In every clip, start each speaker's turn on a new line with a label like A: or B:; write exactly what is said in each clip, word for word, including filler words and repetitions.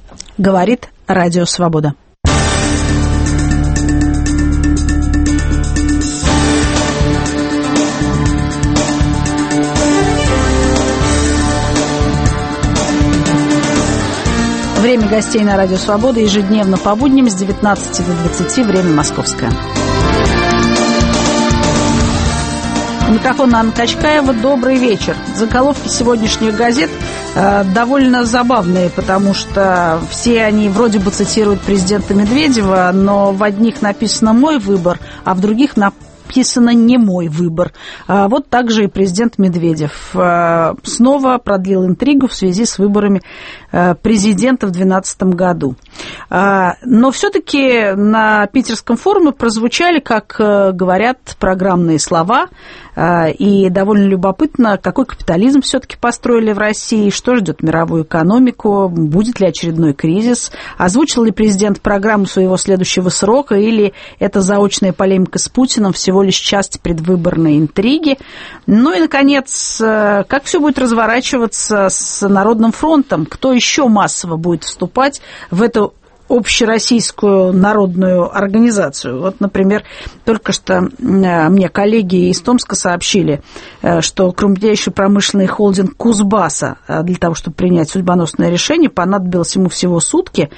A: Говорит Радио Свобода. Время гостей на Радио Свобода ежедневно по будням с девятнадцати до двадцати, время московское. У микрофона Анна Качкаева. Добрый вечер. Заголовки сегодняшних газет э, довольно забавные, потому что все они вроде бы цитируют президента Медведева, но в одних написано «мой выбор», а в других написано написано «не мой выбор». А вот также и президент Медведев снова продлил интригу в связи с выборами президента в две тысячи двенадцатом году. Но все-таки на Питерском форуме прозвучали, как говорят, программные слова, и довольно любопытно, какой капитализм все-таки построили в России, что ждет мировую экономику, будет ли очередной кризис, озвучил ли президент программу своего следующего срока, или это заочная полемика с Путиным, всего лишь часть предвыборной интриги. Ну и, наконец, как все будет разворачиваться с Народным фронтом, кто еще массово будет вступать в эту общероссийскую народную организацию. Вот, например, только что мне коллеги из Томска сообщили, что крупнейший промышленный холдинг Кузбасса для того, чтобы принять судьбоносное решение, понадобилось ему всего сутки,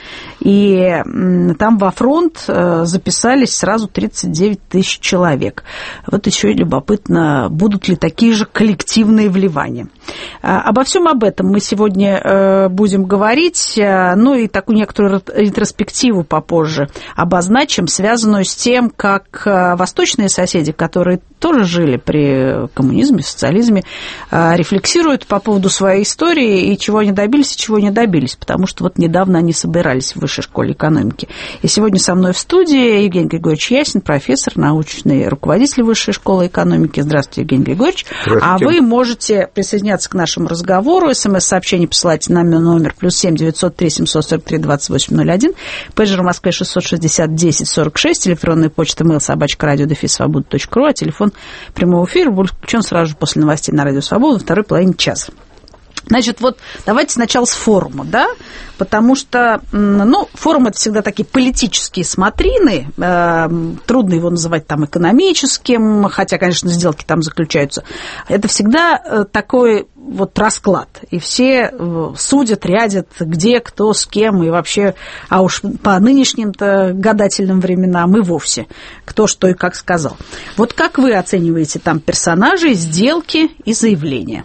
A: и там во фронт записались сразу тридцать девять тысяч человек. Вот еще и любопытно, будут ли такие же коллективные вливания. Обо всем об этом мы сегодня будем говорить, ну и такую некоторую ретроспективу попозже обозначим, связанную с тем, как восточные соседи, которые тоже жили при коммунизме, социализме, рефлексируют по поводу своей истории и чего они добились, и чего не добились, потому что вот недавно они собирались в Высшей школе экономики. И сегодня со мной в студии Евгений Григорьевич Ясин, профессор, научный руководитель Высшей школы экономики. Здравствуйте, Евгений Григорьевич. А вы можете присоединяться к нашему разговору. СМС-сообщение присылайте на номер плюс семь девятьсот три семьсот сорок три двадцать восемь ноль один, пейджер в Москве шестьсот шестьдесят десять сорок шесть, электронная почта mail собачка радио дефис свобода точка ру, а телефон прямого эфира будет включен сразу же после новостей на Радио Свобода во второй половине часа. Значит, вот давайте сначала с форума, да, потому что, ну, форум – это всегда такие политические смотрины, э, трудно его называть там экономическим, хотя, конечно, сделки там заключаются. Это всегда такой вот расклад, и все судят, рядят, где, кто, с кем, и вообще, а уж по нынешним-то гадательным временам и вовсе, кто что и как сказал. Вот как вы оцениваете там персонажей, сделки и заявления?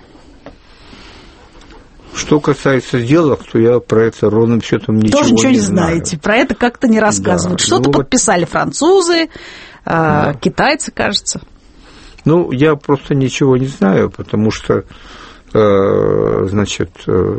B: Что касается сделок, то я про это ровным счетом ничего,
A: Тоже ничего не,
B: не
A: знаете,
B: знаю.
A: Про это как-то не рассказывают. Да, Что-то ну, подписали французы, да. э, китайцы, кажется.
B: Ну, я просто ничего не знаю, потому что, э, значит, э,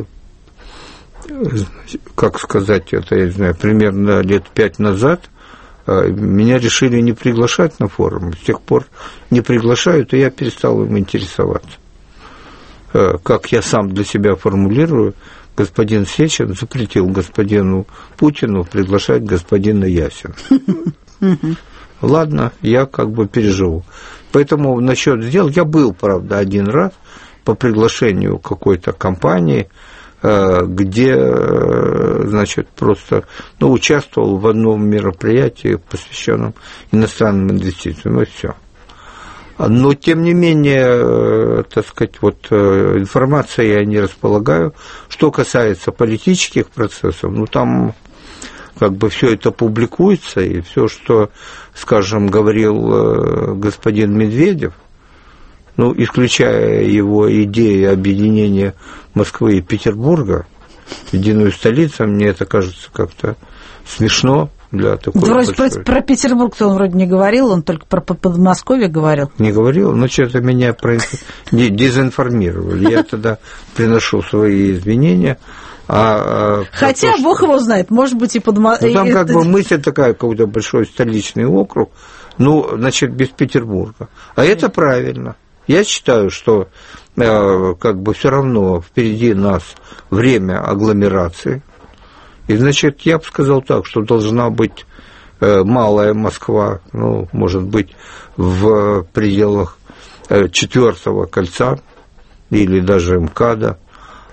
B: как сказать это, я не знаю, примерно лет пять назад э, меня решили не приглашать на форум. С тех пор не приглашают, и я перестал им интересоваться. Как я сам для себя формулирую, господин Сечин запретил господину Путину приглашать господина Ясина. Ладно, я как бы переживу. Поэтому насчет сделок, я был, правда, один раз по приглашению какой-то компании, где, значит, просто, ну, участвовал в одном мероприятии, посвященном иностранным инвестициям, и все. Но, тем не менее, так сказать, вот информацией я не располагаю. Что касается политических процессов, ну, там как бы все это публикуется, и все, что, скажем, говорил господин Медведев, ну, исключая его идею объединения Москвы и Петербурга в единую столицу, мне это кажется как-то смешно. Для такой
A: да, вроде про, про Петербург-то он вроде не говорил, он только про Подмосковье говорил.
B: Не говорил, но что-то меня про... дезинформировали. Я тогда приношу свои извинения. А,
A: Хотя, то, Бог что... его знает, может быть, и Подмосковье.
B: Ну, там как бы мысль такая, какой-то большой столичный округ, ну, значит, без Петербурга. А это правильно. Я считаю, что как бы все равно впереди нас время агломерации. И, значит, я бы сказал так, что должна быть малая Москва, ну, может быть, в пределах четвертого кольца или даже МКАДа,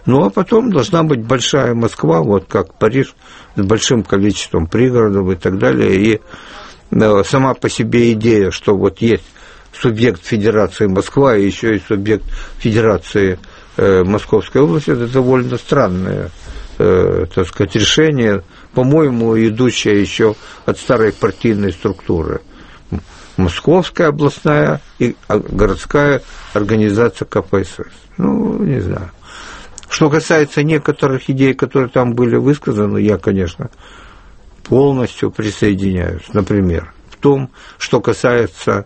B: Ну, а потом должна быть большая Москва, вот как Париж, с большим количеством пригородов и так далее. И сама по себе идея, что вот есть субъект Федерации Москва и еще и субъект Федерации э, Московской области, это довольно странное, э, так сказать, решение, по-моему, идущее еще от старой партийной структуры. Московская областная и городская организация ка пэ эс эс. Ну, не знаю. Что касается некоторых идей, которые там были высказаны, я, конечно, полностью присоединяюсь. Например, в том, что касается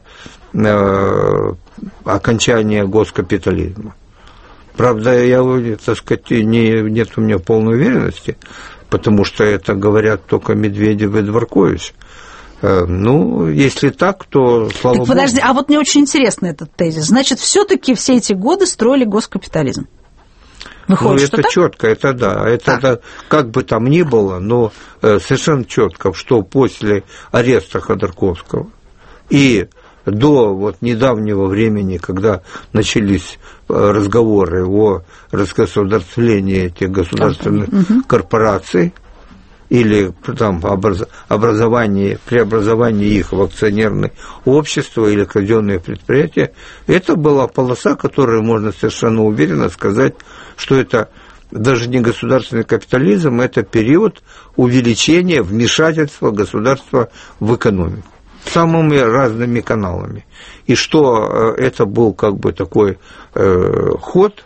B: э, окончания госкапитализма. Правда, я, так сказать, не, нет у меня полной уверенности, потому что это говорят только Медведев и Дворкович. Э, ну, если так, то, слава
A: так,
B: богу...
A: Подожди, а вот мне очень интересно этот тезис. Значит, все-таки все эти годы строили госкапитализм? Выходит,
B: ну, это четко, это да, это да, как бы там ни было, но э, совершенно четко, что после ареста Ходорковского и до вот недавнего времени, когда начались разговоры о разгосударствлении этих государственных угу. корпораций или там образовании, преобразовании их в акционерные общества или казенные предприятия, это была полоса, которую можно совершенно уверенно сказать, что это даже не государственный капитализм, это период увеличения вмешательства государства в экономику самыми разными каналами. И что это был как бы такой э, ход,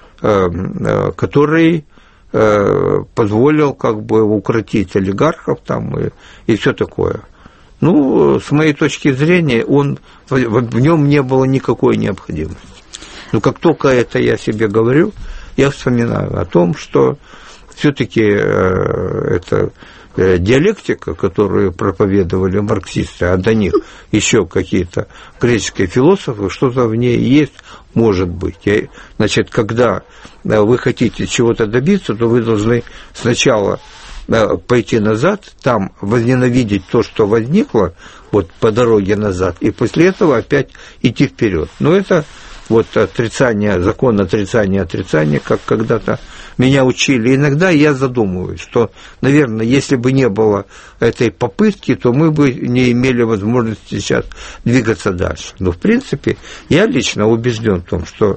B: э, который э, позволил как бы укротить олигархов там и, и все такое. Ну, с моей точки зрения, он, в, в нем не было никакой необходимости. Но как только это я себе говорю, я вспоминаю о том, что все-таки э, это диалектика, которую проповедовали марксисты, а до них еще какие-то греческие философы, что-то в ней есть, может быть. И, значит, когда вы хотите чего-то добиться, то вы должны сначала пойти назад, там возненавидеть то, что возникло, вот по дороге назад, и после этого опять идти вперед. Но это вот отрицание, закон отрицания отрицания, как когда-то меня учили. Иногда я задумываюсь, что, наверное, если бы не было этой попытки, то мы бы не имели возможности сейчас двигаться дальше. Но, в принципе, я лично убежден в том, что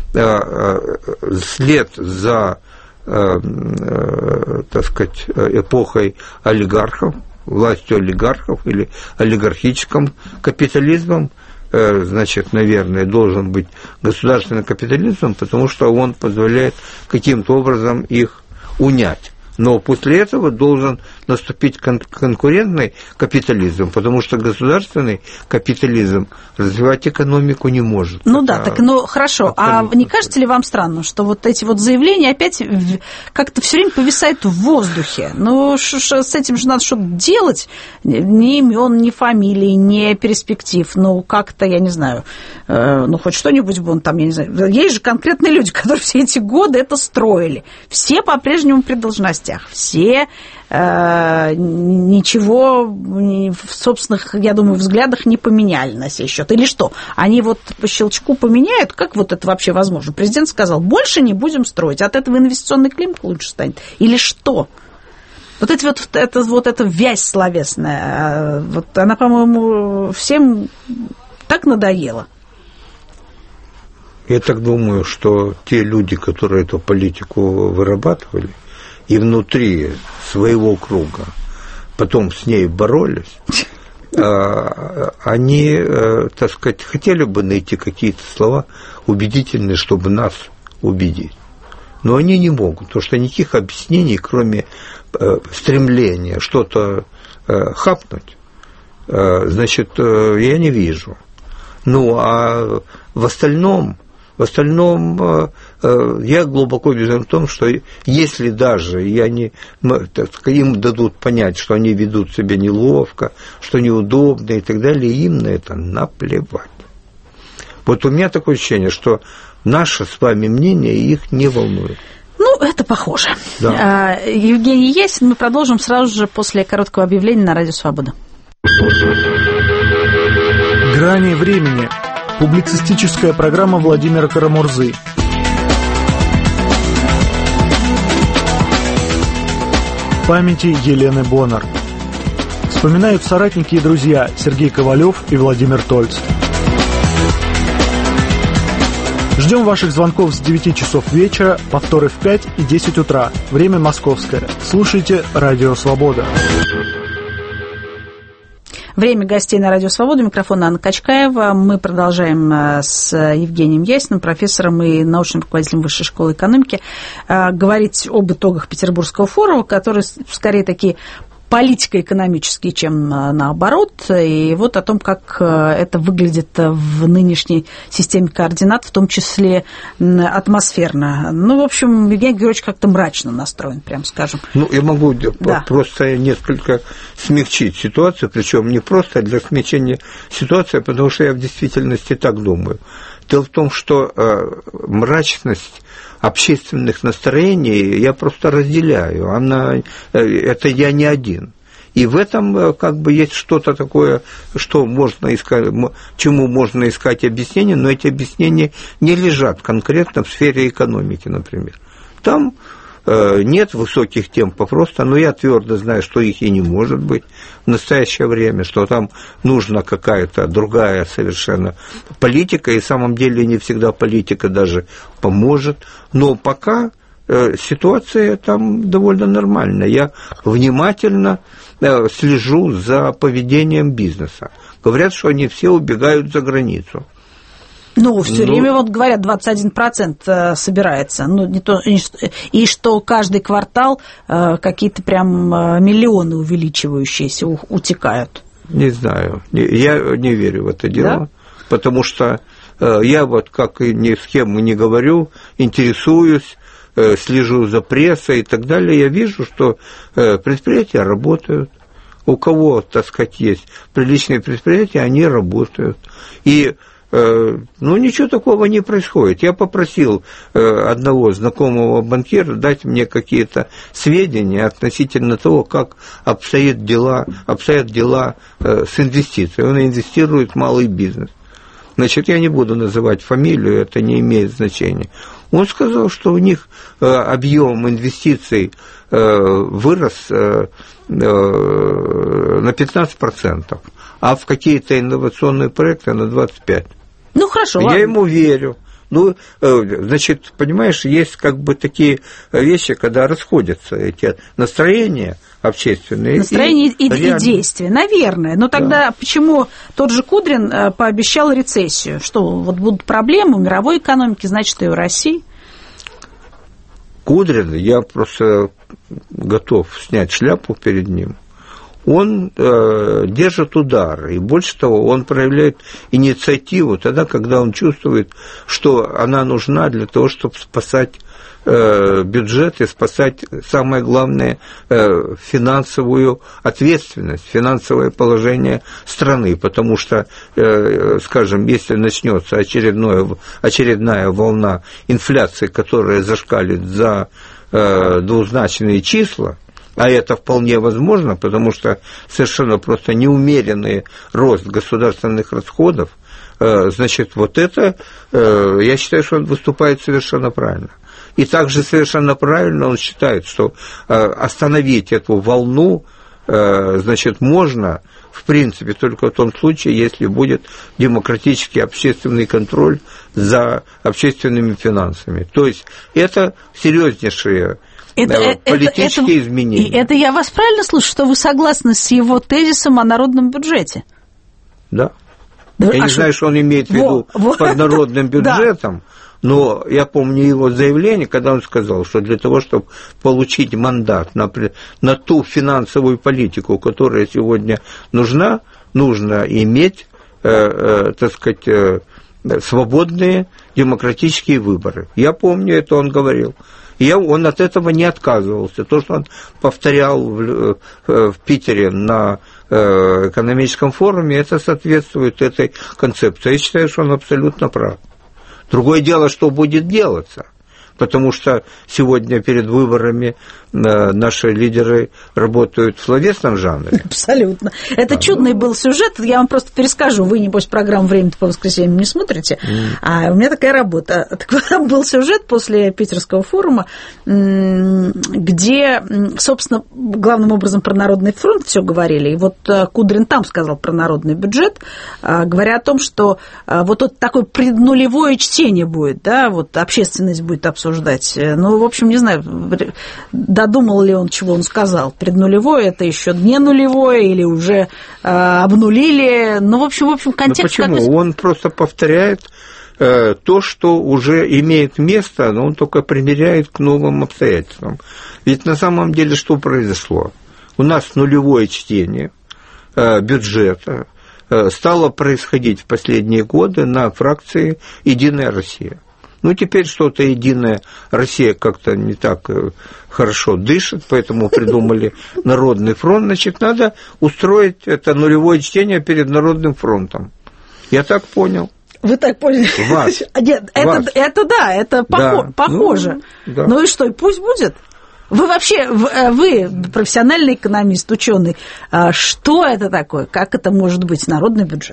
B: э, след за, э, э, так сказать, эпохой олигархов, властью олигархов или олигархическим капитализмом, значит, наверное, должен быть государственный капитализм, потому что он позволяет каким-то образом их унять. Но после этого должен наступить кон- конкурентный капитализм, потому что государственный капитализм развивать экономику не может.
A: Ну да, так, ну хорошо. А не кажется ли вам странно, что вот эти вот заявления опять как-то все время повисают в воздухе? Ну, ш- ш- с этим же надо что-то делать. Ни имен, ни фамилий, ни перспектив. Ну, как-то, я не знаю, э, ну, хоть что-нибудь бы он там, я не знаю. Есть же конкретные люди, которые все эти годы это строили. Все по-прежнему при должностях. Все э, ничего в собственных, я думаю, взглядах не поменяли на сей счет. Или что? Они вот по щелчку поменяют? Как вот это вообще возможно? Президент сказал, больше не будем строить. От этого инвестиционный климат лучше станет. Или что? Вот, эти вот, это, вот эта вязь словесная, вот она, по-моему, всем так надоела.
B: Я так думаю, что те люди, которые эту политику вырабатывали, и внутри своего круга потом с ней боролись, они, так сказать, хотели бы найти какие-то слова убедительные, чтобы нас убедить. Но они не могут, потому что никаких объяснений, кроме стремления что-то хапнуть, значит, я не вижу. Ну, а в остальном... В остальном, я глубоко убежден в том, что если даже я не, так сказать, им дадут понять, что они ведут себя неловко, что неудобно и так далее, им на это наплевать. Вот у меня такое ощущение, что наше с вами мнение их не волнует.
A: Ну, это похоже.
B: Да.
A: Евгений Ясин, мы продолжим сразу же после короткого объявления на Радио Свобода.
C: Грани времени. Публицистическая программа Владимира Карамурзы. памяти Елены Боннер. Вспоминают соратники и друзья Сергей Ковалев и Владимир Тольц. Ждем ваших звонков с девяти часов вечера, повторы в пять и десять утра. Время московское. Слушайте «Радио Свобода».
A: Время гостей на Радио Свобода. Микрофон Анна Качкаева. Мы продолжаем с Евгением Ясиным, профессором и научным руководителем Высшей школы экономики, говорить об итогах Петербургского форума, которые скорее такие политико-экономические, чем наоборот, и вот о том, как это выглядит в нынешней системе координат, в том числе атмосферно. Ну, в общем, Евгений Георгиевич как-то мрачно настроен, прям скажем.
B: Ну, я могу
A: да.
B: просто несколько смягчить ситуацию, причем не просто для смягчения ситуации, потому что я в действительности так думаю. Дело в том, что мрачность общественных настроений я просто разделяю. Она, это я не один. И в этом как бы есть что-то такое, что можно искать, чему можно искать объяснение, но эти объяснения не лежат конкретно в сфере экономики, например. Там нет высоких темпов роста, но я твердо знаю, что их и не может быть в настоящее время, что там нужна какая-то другая совершенно политика, и в самом деле не всегда политика даже поможет, но пока ситуация там довольно нормальная. Я внимательно слежу за поведением бизнеса. Говорят, что они все убегают за границу.
A: Ну, все
B: ну,
A: время, вот говорят, двадцать один процент собирается. Ну, не то, и что каждый квартал какие-то прям миллионы увеличивающиеся утекают.
B: Не знаю. Я не верю в это дело, да? Потому что я вот как и ни с кем не говорю, интересуюсь, слежу за прессой и так далее. Я вижу, что предприятия работают. У кого, так сказать, есть приличные предприятия, они работают. И ну, ничего такого не происходит. Я попросил одного знакомого банкира дать мне какие-то сведения относительно того, как обстоят дела, обстоят дела с инвестициями. Он инвестирует в малый бизнес. Значит, я не буду называть фамилию, это не имеет значения. Он сказал, что у них объем инвестиций вырос на пятнадцать процентов, а в какие-то инновационные проекты на двадцать пять процентов.
A: Ну, хорошо,
B: Я
A: ладно.
B: ему верю. Ну, значит, понимаешь, есть как бы такие вещи, когда расходятся эти настроения общественные.
A: Настроения и, и, и действия, наверное. Но тогда да. Почему тот же Кудрин пообещал рецессию? Что, вот будут проблемы в мировой экономике, значит, и в России?
B: Кудрин, я просто готов снять шляпу перед ним. Он э, держит удар, и больше того, он проявляет инициативу тогда, когда он чувствует, что она нужна для того, чтобы спасать э, бюджет и спасать, самое главное, э, финансовую ответственность, финансовое положение страны, потому что, э, скажем, если начнется очередная, очередная волна инфляции, которая зашкалит за э, двузначные числа, а это вполне возможно, потому что совершенно просто неумеренный рост государственных расходов, значит, вот это, я считаю, что он выступает совершенно правильно. И также совершенно правильно он считает, что остановить эту волну, значит, можно, в принципе, только в том случае, если будет демократический общественный контроль за общественными финансами. То есть это серьезнейшие Это, политические
A: это,
B: изменения.
A: Это я вас правильно слышу, что вы согласны с его тезисом о народном бюджете?
B: Да.
A: да
B: я
A: а
B: не
A: что?
B: знаю, что он имеет в виду
A: во,
B: под
A: во.
B: народным бюджетом, да. Но я помню его заявление, когда он сказал, что для того, чтобы получить мандат на, на ту финансовую политику, которая сегодня нужна, нужно иметь, э, э, так сказать, э, свободные демократические выборы. Я помню, это он говорил. И он от этого не отказывался. То, что он повторял в, в Питере на экономическом форуме, это соответствует этой концепции. Я считаю, что он абсолютно прав. Другое дело, что будет делаться. потому что сегодня перед выборами наши лидеры работают в словесном жанре.
A: Абсолютно. Это а, чудный ну... был сюжет, я вам просто перескажу, вы, небось, программу «Время по воскресеньям» не смотрите, mm. а у меня такая работа. Так вот, там был сюжет после Питерского форума, где, собственно, главным образом про Народный фронт все говорили, и вот Кудрин там сказал про народный бюджет, говоря о том, что вот это такое преднулевое чтение будет, да, вот общественность будет обсуждать. Ну, в общем, не знаю, додумал ли он, чего он сказал. Преднулевое – это еще не нулевое или уже э, обнулили. Ну, в общем, в общем, контекст...
B: Но почему? Какой... Он просто повторяет э, то, что уже имеет место, но он только примеряет к новым обстоятельствам. Ведь на самом деле что произошло? У нас нулевое чтение э, бюджета э, стало происходить в последние годы на фракции «Единая Россия». Ну, теперь что-то «Единая Россия» как-то не так хорошо дышит, поэтому придумали Народный фронт. Значит, надо устроить это нулевое чтение перед Народным фронтом. Я так понял.
A: Вы так поняли?
B: Вас.
A: Нет,
B: Вас.
A: Это, это да, это
B: да.
A: похоже.
B: Ну, да.
A: Ну и что, пусть будет? Вы вообще, вы профессиональный экономист, ученый, что это такое? Как это может быть народный бюджет?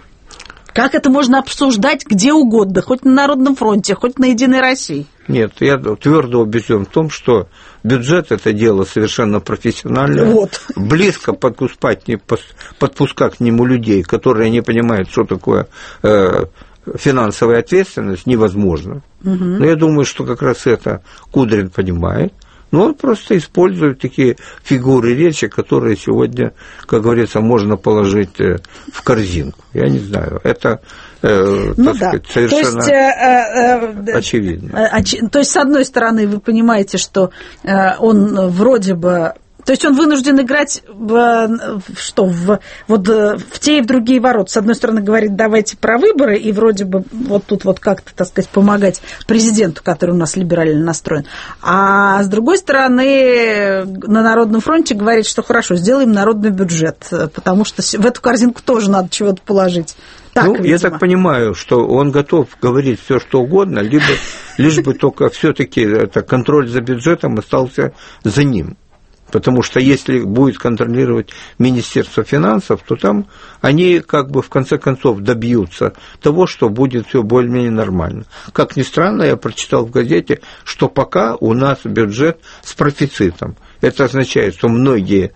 A: Как это можно обсуждать где угодно, хоть на Народном фронте, хоть на «Единой России»?
B: Нет, я твердо убежден в том, что бюджет – это дело совершенно профессиональное. Вот. Близко подпускать, не подпускать к нему людей, которые не понимают, что такое э, финансовая ответственность, невозможно. Угу. Но я думаю, что как раз это Кудрин понимает. Но он просто использует такие фигуры речи, которые сегодня, как говорится, можно положить в корзинку. Я не знаю, это, э, ну, так да. сказать, совершенно то есть, э, э, очевидно.
A: Оч... То есть, с одной стороны, вы понимаете, что э, он вроде бы... То есть он вынужден играть в, что, в, вот, в те и в другие ворота. С одной стороны, говорит, давайте про выборы, и вроде бы вот тут вот как-то, так сказать, помогать президенту, который у нас либерально настроен. А с другой стороны, на Народном фронте говорит, что хорошо, сделаем народный бюджет, потому что в эту корзинку тоже надо чего-то положить. Так,
B: ну, я так понимаю, что он готов говорить все, что угодно, либо лишь бы только все-таки контроль за бюджетом остался за ним. Потому что если будет контролировать Министерство финансов, то там они как бы в конце концов добьются того, что будет все более-менее нормально. Как ни странно, я прочитал в газете, что пока у нас бюджет с профицитом. Это означает, что многие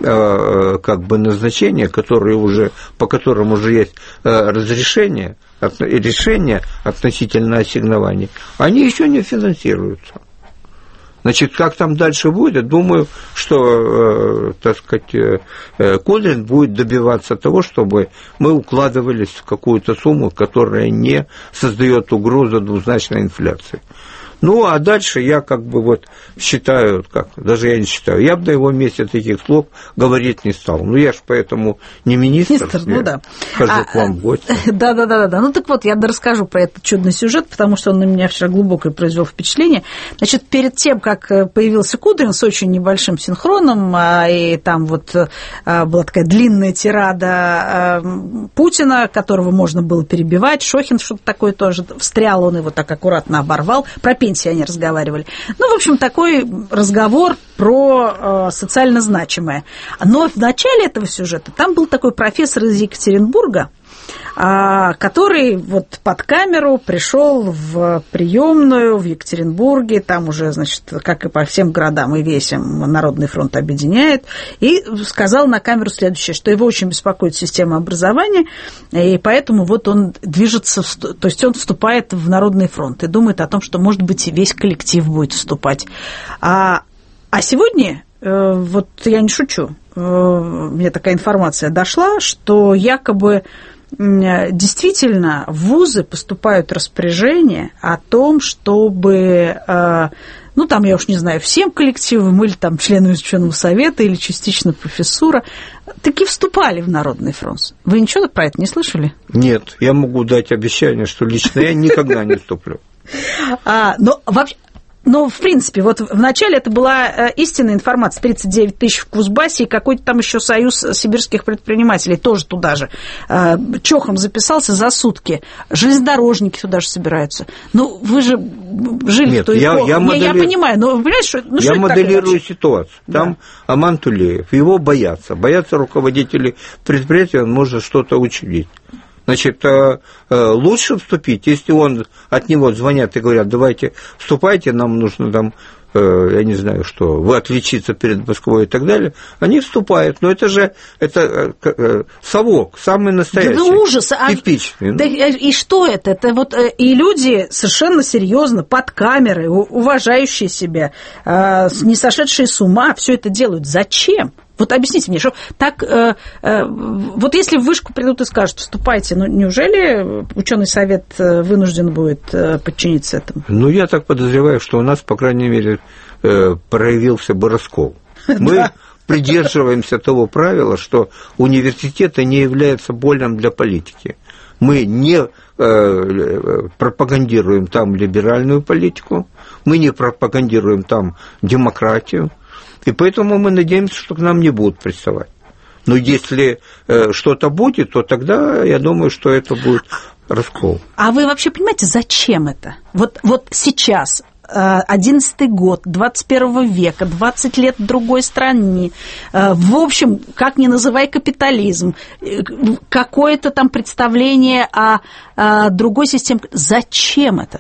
B: э, как бы назначения, которые уже, по которым уже есть э, разрешение, от, решение относительно ассигнований, они еще не финансируются. Значит, как там дальше будет, думаю, что, э, так сказать, э, Кудрин будет добиваться того, чтобы мы укладывались в какую-то сумму, которая не создает угрозу двузначной инфляции. Ну, а дальше я как бы вот считаю, как, даже я не считаю, я бы на его месте таких слов говорить не стал. Ну, я же поэтому не министр, министр
A: ну, да.
B: хожу а, к вам в гости.
A: Да-да-да. Ну, так вот, я расскажу про этот чудный сюжет, потому что он на меня вчера глубокое произвел впечатление. Значит, перед тем, как появился Кудрин с очень небольшим синхроном, и там вот была такая длинная тирада Путина, которого можно было перебивать, Шохин что-то такое тоже встрял, он его так аккуратно оборвал, про пенсии они разговаривали. Ну, в общем, такой разговор про э, социально значимое. Но в начале этого сюжета там был такой профессор из Екатеринбурга, э, который вот под камеру пришел в приемную в Екатеринбурге, там уже, значит, как и по всем городам и весям Народный фронт объединяет, и сказал на камеру следующее, что его очень беспокоит система образования, и поэтому вот он движется, то есть он вступает в Народный фронт и думает о том, что, может быть, и весь коллектив будет вступать. А, а сегодня, вот я не шучу, мне такая информация дошла, что якобы действительно в вузы поступают распоряжения о том, чтобы, ну, там, я уж не знаю, всем коллективам или там членам ученого совета или частично профессура, таки вступали в Народный фронт. Вы ничего про это не слышали?
B: Нет, я могу дать обещание, что лично я никогда не вступлю.
A: А, но вообще... Но, в принципе, вот вначале это была истинная информация. тридцать девять тысяч в Кузбассе, и какой-то там еще союз сибирских предпринимателей тоже туда же чохом записался за сутки. Железнодорожники туда же собираются. Ну, вы же жили
B: Нет,
A: в той
B: я,
A: эпохе.
B: я, модели...
A: я понимаю, но понимаете, что, ну,
B: я
A: что
B: моделирую ситуацию. Там
A: да.
B: Аман Тулеев, его боятся. Боятся руководителей предприятия, он может что-то учудить. Значит, лучше вступить, если он, от него звонят и говорят, давайте вступайте, нам нужно там, я не знаю что, вы отличиться перед Москвой и так далее, они вступают. Но это же это совок, самый настоящий,
A: да, ужас.
B: типичный.
A: А, да, и что это? Это вот и люди совершенно серьезно, под камерой, уважающие себя, не сошедшие с ума, все это делают. Зачем? Вот объясните мне, что так, э, э, вот если в вышку придут и скажут, вступайте, ну неужели ученый совет вынужден будет э, подчиниться этому? Ну, я так подозреваю, что у нас, по крайней мере, э, проявился бы раскол. Мы придерживаемся того правила, что университеты не являются больным для политики. Мы не э, пропагандируем там либеральную политику, мы не пропагандируем там демократию. И поэтому мы надеемся, что к нам не будут приставать. Но если э, что-то будет, то тогда я думаю, что это будет раскол. А вы вообще понимаете, зачем это? Вот, вот сейчас, одиннадцатый год, двадцать первого века, двадцать лет в другой стране, э, в общем, как ни называй капитализм, э, какое-то там представление о, о другой системе. Зачем это?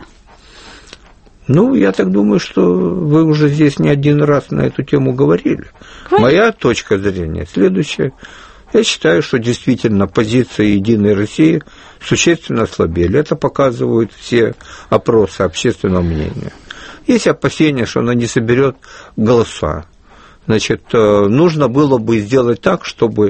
A: Ну, я так думаю, что вы уже здесь не один раз на эту тему говорили. Говорит. Моя точка зрения следующая. Я считаю, что действительно позиции «Единой России» существенно ослабели. Это показывают все опросы общественного мнения. Есть опасения, что она не соберет голоса. Значит, нужно было бы сделать так, чтобы,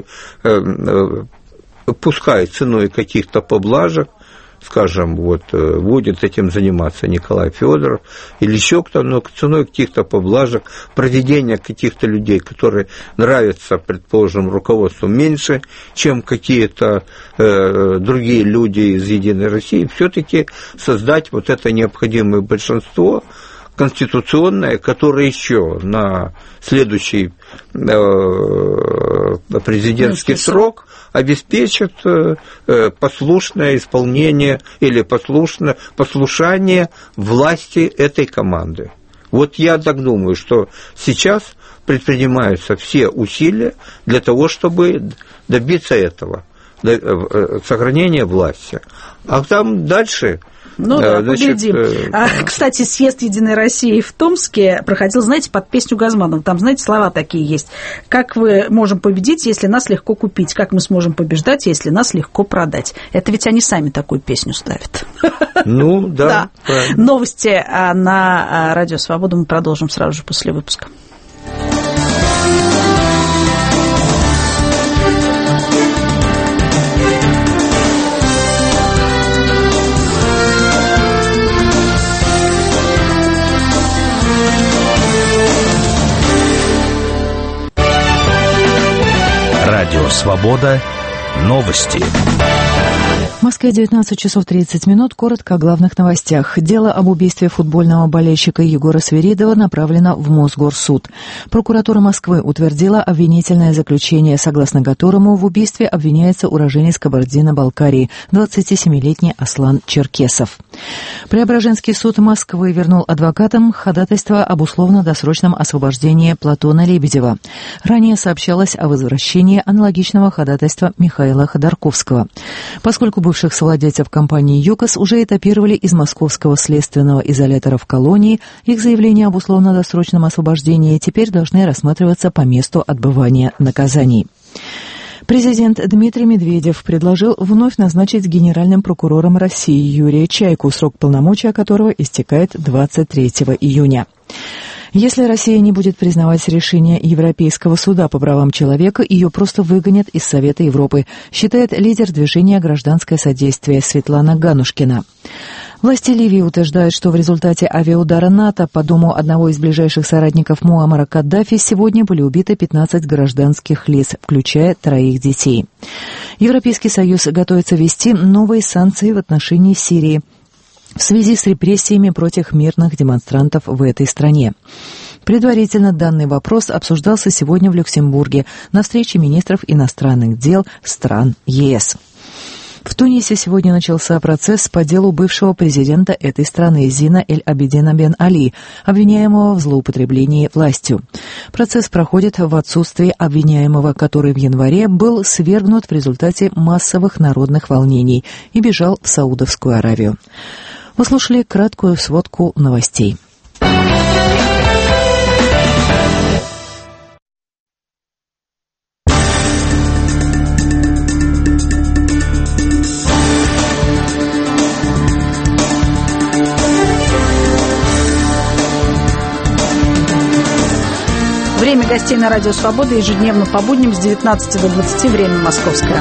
A: пускай ценой каких-то поблажек, скажем, вот, будет этим заниматься Николай Федоров или еще кто-то, но ценой каких-то поблажек, проведения каких-то людей, которые нравятся, предположим, руководству меньше, чем какие-то э, другие люди из «Единой России», все-таки создать вот это необходимое большинство конституционное, которое еще на следующий э, президентский срок обеспечит послушное исполнение или послушное, послушание власти этой команды. Вот я так думаю, что сейчас предпринимаются все усилия для того, чтобы добиться этого, сохранения власти. А там дальше... Ну да, значит, поглядим. А, кстати, съезд «Единой России» в Томске проходил, знаете, под песню Газманова. Там, знаете, слова такие есть. «Как мы можем победить, если нас легко купить? Как мы сможем побеждать, если нас легко продать?» Это ведь они сами такую песню ставят. Ну, да. да. Новости на Радио Свобода мы продолжим сразу же после выпуска.
D: Радио «Свобода». Новости.
E: В Москве девятнадцать часов тридцать минут. Коротко о главных новостях. Дело об убийстве футбольного болельщика Егора Свиридова направлено в Мосгорсуд. Прокуратура Москвы утвердила обвинительное заключение, согласно которому в убийстве обвиняется уроженец Кабардино-Балкарии, двадцатисемилетний Аслан Черкесов. Преображенский суд Москвы вернул адвокатам ходатайство об условно-досрочном освобождении Платона Лебедева. Ранее сообщалось о возвращении аналогичного ходатайства Михаила Ходорковского. Поскольку бывших совладельцев компании «ЮКОС» уже этапировали из московского следственного изолятора в колонии, их заявления об условно-досрочном освобождении теперь должны рассматриваться по месту отбывания наказаний. Президент Дмитрий Медведев предложил вновь назначить генеральным прокурором России Юрия Чайку, срок полномочия которого истекает двадцать третьего июня. Если Россия не будет признавать решение Европейского суда по правам человека, ее просто выгонят из Совета Европы, считает лидер движения «Гражданское содействие» Светлана Ганушкина. Власти Ливии утверждают, что в результате авиаудара НАТО по дому одного из ближайших соратников Муаммара Каддафи сегодня были убиты пятнадцать гражданских лиц, включая троих детей. Европейский Союз готовится ввести новые санкции в отношении Сирии. в связи с репрессиями против мирных демонстрантов в этой стране. Предварительно данный вопрос обсуждался сегодня в Люксембурге на встрече министров иностранных дел стран ЕС. В Тунисе сегодня начался процесс по делу бывшего президента этой страны Зина Эль-Абидина бен Али, обвиняемого в злоупотреблении властью. Процесс проходит в отсутствии обвиняемого, который в январе был свергнут в результате массовых народных волнений и бежал в Саудовскую Аравию. Вы слушали краткую сводку новостей.
A: Время гостей на Радио Свобода ежедневно по будням с девятнадцати до двадцати, время московское.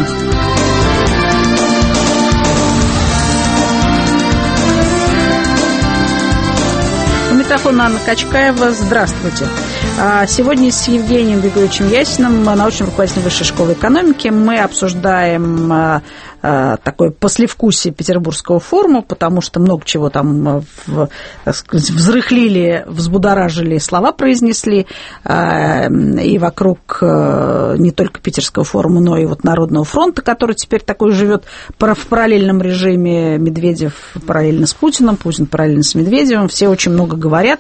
A: У микрофона Анна Качкаева. Здравствуйте. Сегодня с Евгением Григорьевичем Ясиным, научным руководителем Высшей школы экономики, мы обсуждаем такое послевкусие Петербургского форума, потому что много чего там, так сказать, взрыхлили, взбудоражили, слова произнесли, и вокруг не только Питерского форума, но и вот Народного фронта, который теперь такой живет в параллельном режиме, Медведев параллельно с Путиным, Путин параллельно с Медведевым, все очень много говорят,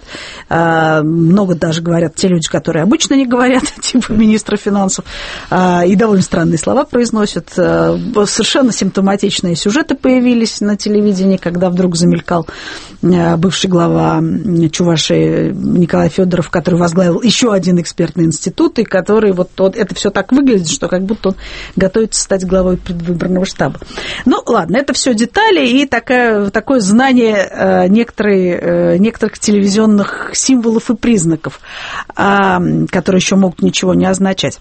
A: много даже говорят те люди, которые обычно не говорят, типа министра финансов, и довольно странные слова произносят, совершенно симптоматичные сюжеты появились на телевидении, когда вдруг замелькал бывший глава Чувашии Николай Федоров, который возглавил еще один экспертный институт, и который вот, вот это все так выглядит, что как будто он готовится стать главой предвыборного штаба. Ну, ладно, это все детали и такое, такое знание некоторых, некоторых телевизионных символов и признаков, которые еще могут ничего не означать.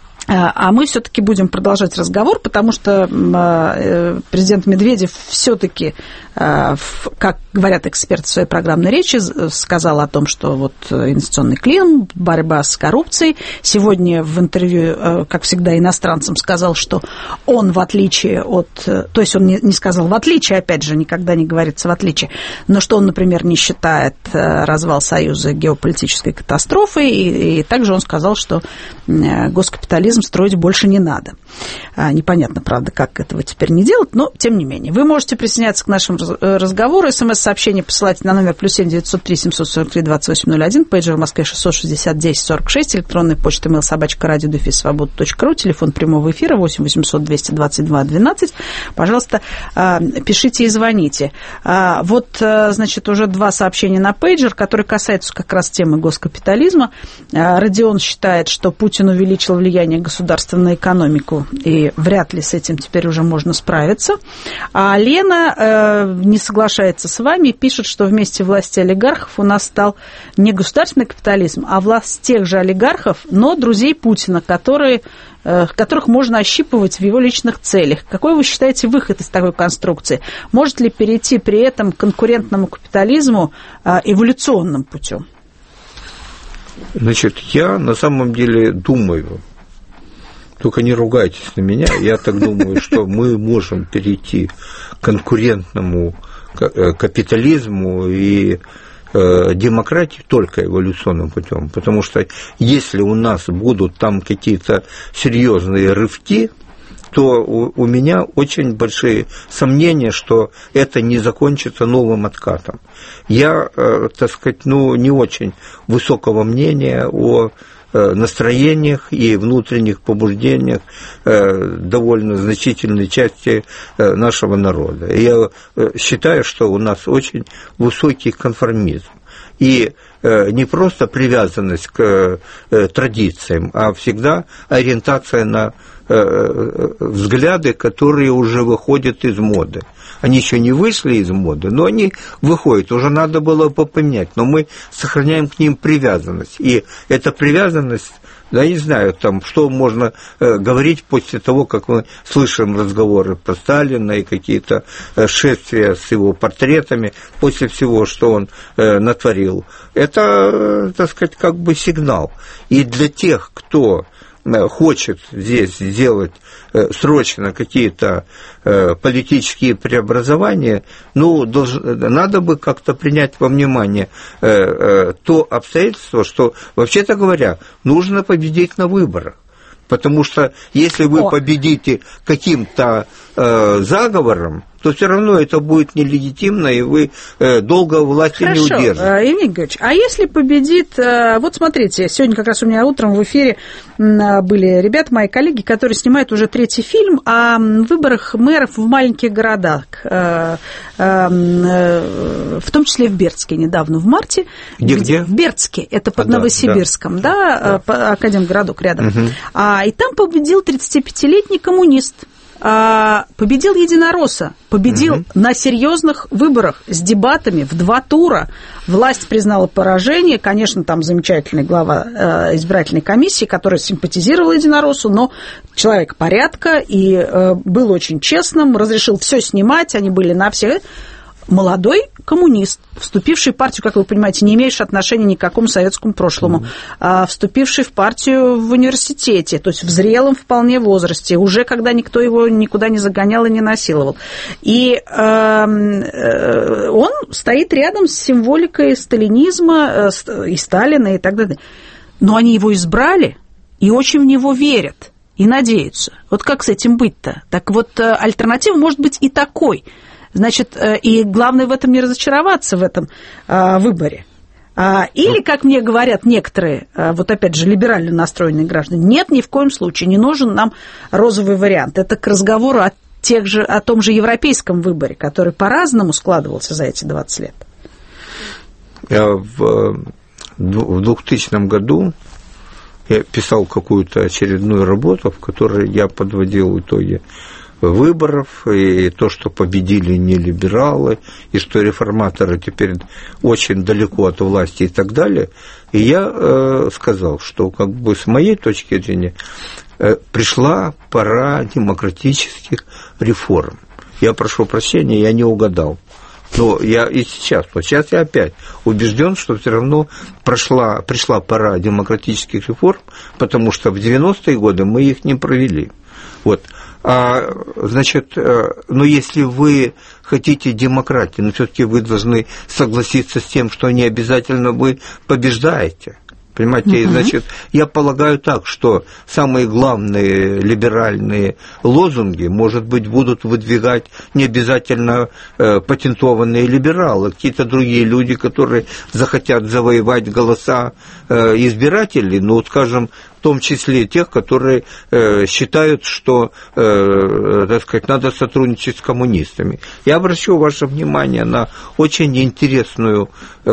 A: А мы все-таки будем продолжать разговор, потому что президент Медведев все-таки, как говорят эксперты в своей программной речи, сказал о том, что вот инвестиционный климат, борьба с коррупцией. Сегодня в интервью, как всегда, иностранцам сказал, что он, в отличие от... То есть он не сказал в отличие, опять же, никогда не говорится в отличие, но что он, например, не считает развал Союза геополитической катастрофой, и, и также он сказал, что госкапитализм строить больше не надо. Непонятно, правда, как этого теперь не делать, но тем не менее. Вы можете присоединяться к нашему разговору. СМС-сообщение посылайте на номер плюс семь девятьсот три семьсот сорок три двадцать восемь ноль один, пейджер в Москве шестьсот шестьдесят десять сорок шесть, электронная почта mail собачка радио дефис свобода точка ру, телефон прямого эфира восемь восемьсот двести двадцать два двенадцать. Пожалуйста, пишите и звоните. Вот, значит, уже два сообщения на пейджер, которые касаются как раз темы госкапитализма. Родион считает, что Путин увеличил влияние государства на экономику, и вряд ли с этим теперь уже можно справиться. А Лена э, не соглашается с вами, пишет, что вместе власти олигархов у нас стал не государственный капитализм, а власть тех же олигархов, но друзей Путина, которые, э, которых можно ощипывать в его личных целях. Какой вы считаете выход из такой конструкции? Может ли перейти при этом к конкурентному капитализму э, эволюционным путем?
B: Значит, я на самом деле думаю, только не ругайтесь на меня, я так думаю, что мы можем перейти к конкурентному капитализму и демократии только эволюционным путем, потому что если у нас будут там какие-то серьезные рывки, то у меня очень большие сомнения, что это не закончится новым откатом. Я, так сказать, ну, не очень высокого мнения о настроениях и внутренних побуждениях довольно значительной части нашего народа. Я считаю, что у нас очень высокий конформизм. И не просто привязанность к традициям, а всегда ориентация на взгляды, которые уже выходят из моды. Они еще не вышли из моды, но они выходят, уже надо было бы поменять, но мы сохраняем к ним привязанность. И эта привязанность, да, не знаю, там, что можно э, говорить после того, как мы слышим разговоры про Сталина и какие-то э, шествия с его портретами, после всего, что он э, натворил. Это, э, так сказать, как бы сигнал. И для тех, кто хочет здесь сделать срочно какие-то политические преобразования, ну, долж... надо бы как-то принять во внимание то обстоятельство, что, вообще-то говоря, нужно победить на выборах. Потому что если вы О. победите каким-то э, заговором, то все равно это будет нелегитимно, и вы э, долго власти
A: Хорошо.
B: не удержите.
A: Евгений Георгиевич, а если победит... Э, вот смотрите, сегодня как раз у меня утром в эфире э, были ребята, мои коллеги, которые снимают уже третий фильм о выборах мэров в маленьких городах, э, э, э, в том числе в Бердске недавно, в марте.
B: Где-где?
A: В Бердске, это под
B: а,
A: Новосибирском, да, да, да. Академгородок рядом.
B: Угу.
A: А, и там победил тридцатипятилетний коммунист. Победил единоросса, победил угу. на серьезных выборах с дебатами в два тура. Власть признала поражение. Конечно, там замечательный глава избирательной комиссии, который симпатизировал единороссу, но человек порядка и был очень честным, разрешил все снимать, они были на всех. Молодой коммунист, вступивший в партию, как вы понимаете, не имеющий отношения ни к какому советскому прошлому, mm-hmm. вступивший в партию в университете, то есть в зрелом вполне возрасте, уже когда никто его никуда не загонял и не насиловал. И э, он стоит рядом с символикой сталинизма и Сталина и так далее. Но они его избрали и очень в него верят и надеются. Вот как с этим быть-то? Так вот, альтернатива может быть и такой. Значит, и главное в этом не разочароваться, в этом а, выборе. А, или, как мне говорят некоторые, а, вот опять же, либерально настроенные граждане, нет, ни в коем случае не нужен нам розовый вариант. Это к разговору о, тех же, о том же европейском выборе, который по-разному складывался за эти двадцать лет.
B: Я в двухтысячном году я писал какую-то очередную работу, в которой я подводил итоги выборов, и то, что победили не либералы, и что реформаторы теперь очень далеко от власти и так далее. И я э, сказал, что как бы с моей точки зрения э, пришла пора демократических реформ. Я прошу прощения, я не угадал. Но я и сейчас, вот сейчас я опять убежден, что все равно прошла, пришла пора демократических реформ, потому что в девяностые годы мы их не провели. Вот. А, значит, но если вы хотите демократии, но все-таки вы должны согласиться с тем, что не обязательно вы побеждаете. Понимаете, uh-huh. значит, я полагаю так, что самые главные либеральные лозунги, может быть, будут выдвигать не обязательно э, патентованные либералы, какие-то другие люди, которые захотят завоевать голоса э, избирателей, ну, скажем, в том числе тех, которые э, считают, что, э, так сказать, надо сотрудничать с коммунистами. Я обращу ваше внимание на очень интересную э,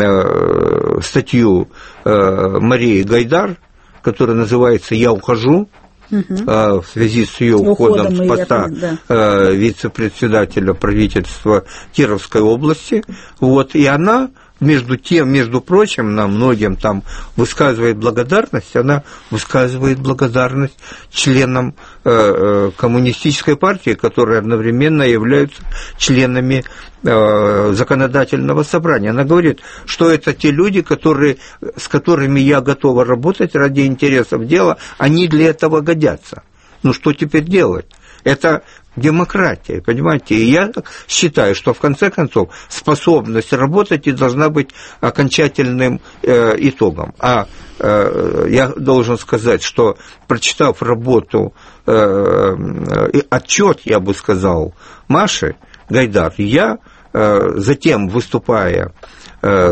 B: э, статью э, Марии Гайдар, которая называется «Я ухожу», угу. э, в связи с ее уходом, уходом с поста да. э, вице-председателя правительства Кировской области. Вот, и она... Между тем, между прочим, нам многим там высказывает благодарность, она высказывает благодарность членам э, э, коммунистической партии, которые одновременно являются членами э, законодательного собрания. Она говорит, что это те люди, которые, с которыми я готова работать ради интересов дела, они для этого годятся. Ну что теперь делать? Это демократия, понимаете? И я считаю, что в конце концов способность работать и должна быть окончательным э, итогом. А э, я должен сказать, что прочитав работу, э, э, отчет, я бы сказал, Маши Гайдар, я э, затем, выступая э,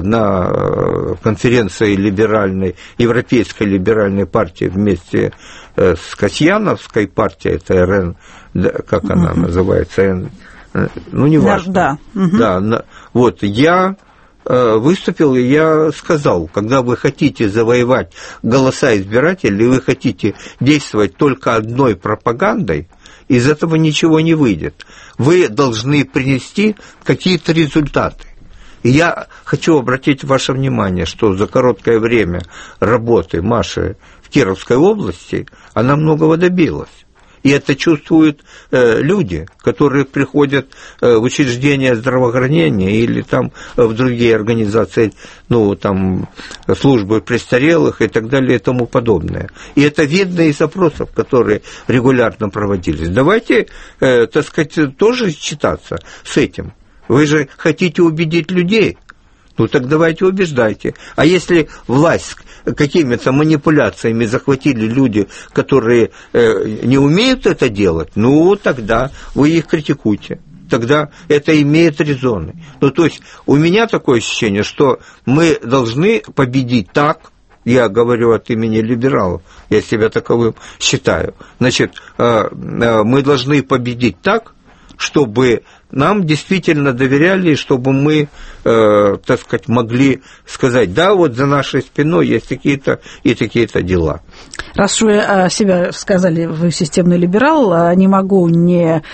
B: на конференции либеральной, Европейской либеральной партии вместе э, с Касьяновской партией, это эр эн, как она uh-huh. называется, ну, не важно. Да, да. Uh-huh. да, вот, я выступил, и я сказал, когда вы хотите завоевать голоса избирателей, вы хотите действовать только одной пропагандой, из этого ничего не выйдет. Вы должны принести какие-то результаты. И я хочу обратить ваше внимание, что за короткое время работы Маши в Кировской области она многого добилась. И это чувствуют э, люди, которые приходят э, в учреждения здравоохранения или там э, в другие организации, ну, там, службы престарелых и так далее и тому подобное. И это видно из опросов, которые регулярно проводились. Давайте, э, так сказать, тоже считаться с этим. Вы же хотите убедить людей. Ну, так давайте убеждайте. А если власть какими-то манипуляциями захватили люди, которые э, не умеют это делать, ну, тогда вы их критикуйте. Тогда это имеет резоны. Ну, то есть у меня такое ощущение, что мы должны победить так, я говорю от имени либералов, я себя таковым считаю, значит, э, э, мы должны победить так, чтобы нам действительно доверяли, чтобы мы, э, так сказать, могли сказать, да, вот за нашей спиной есть такие-то и такие-то дела.
A: Раз вы себя сказали, вы системный либерал, не могу не,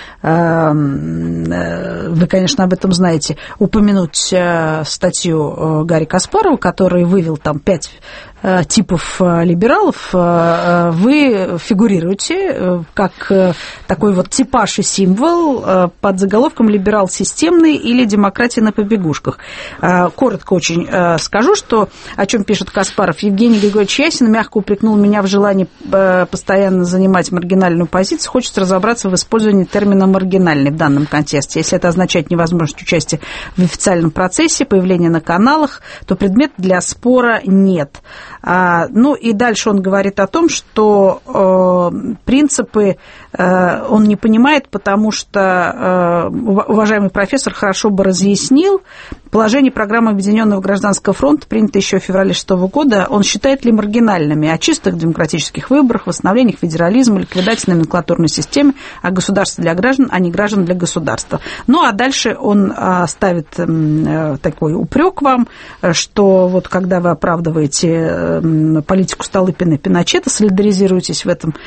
A: вы, конечно, об этом знаете, упомянуть статью Гарри Каспарова, который вывел там пять типов либералов. Вы фигурируете как такой вот типаж и символ под заголовком «Либерал системный» или «Демократия на побегушках». Коротко очень скажу, что, о чем пишет Каспаров. Евгений Григорьевич Ясин мягко упрекнул меня в желании постоянно занимать маргинальную позицию. Хочется разобраться в использовании термина «маргинальный» в данном контексте. Если это означает невозможность участия в официальном процессе, появления на каналах, то предмет для спора нет. Ну и дальше он говорит о том, что э, принципы э, он не понимает, потому что э, уважаемый профессор хорошо бы разъяснил положение программы Объединенного гражданского фронта, принятое еще в феврале шестого года, он считает ли маргинальными о чистых демократических выборах, восстановлении федерализма, ликвидации номенклатурной системы, а государство для граждан, а не граждан для государства. Ну а дальше он э, ставит э, такой упрек вам, что вот когда вы оправдываете э, политику Столыпина и Пиночета, солидаризируетесь в этом,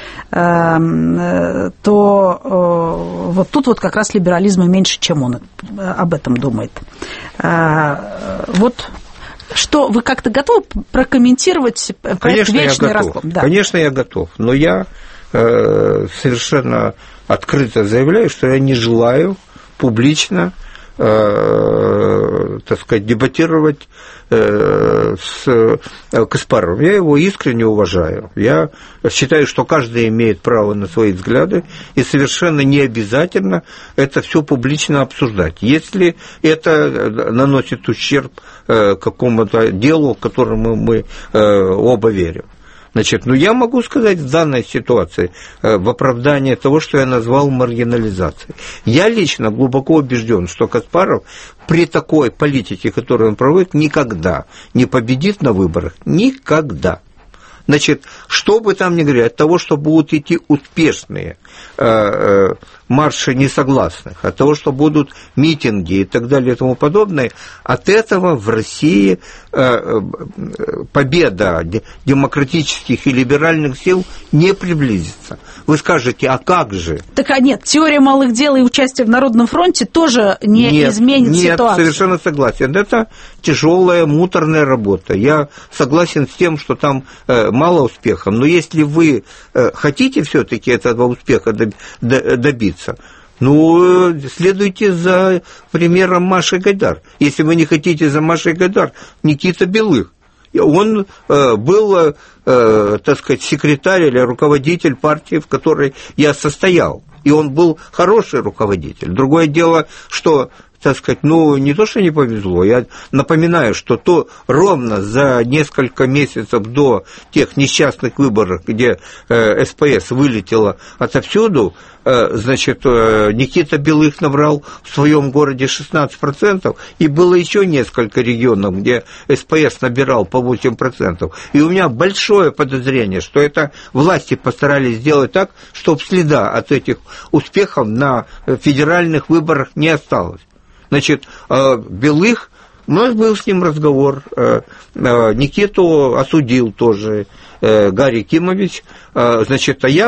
A: то вот тут вот как раз либерализма меньше, чем он об этом думает. Вот что, вы как-то готовы прокомментировать проект «Вечный разлом»?
B: Да. Конечно, я готов, но я совершенно открыто заявляю, что я не желаю публично, так сказать, дебатировать с Каспаровым. Я его искренне уважаю. Я считаю, что каждый имеет право на свои взгляды, и совершенно не обязательно это все публично обсуждать. Если это наносит ущерб какому-то делу, которому мы оба верим. Значит, ну я могу сказать в данной ситуации в оправдание того, что я назвал маргинализацией. Я лично глубоко убежден, что Каспаров при такой политике, которую он проводит, никогда не победит на выборах. Никогда. Значит, что бы там ни говорили, от того, что будут идти успешные э, э, марши несогласных, от того, что будут митинги и так далее и тому подобное, от этого в России э, победа демократических и либеральных сил не приблизится. Вы скажете, а как же?
A: Так а нет, теория малых дел и участие в Народном фронте тоже не нет, изменит
B: нет,
A: ситуацию.
B: Нет, совершенно согласен. Это тяжелая, муторная работа. Я согласен с тем, что там э, мало успехов, но если вы э, хотите все-таки этого успеха добиться, ну, следуйте за примером Маши Гайдар. Если вы не хотите за Машей Гайдар, Никита Белых. Он э, был, э, так сказать, секретарь или руководитель партии, в которой я состоял. И он был хороший руководитель. Другое дело, что, так сказать, ну, не то, что не повезло, я напоминаю, что то ровно за несколько месяцев до тех несчастных выборов, где э, СПС вылетела отовсюду, э, значит, э, Никита Белых набрал в своем городе шестнадцать процентов, и было еще несколько регионов, где СПС набирал по восемь процентов. И у меня большое подозрение, что это власти постарались сделать так, чтобы следа от этих успехов на федеральных выборах не осталось. Значит, Белых, у нас был с ним разговор, Никиту осудил тоже Гарри Кимович, значит, а я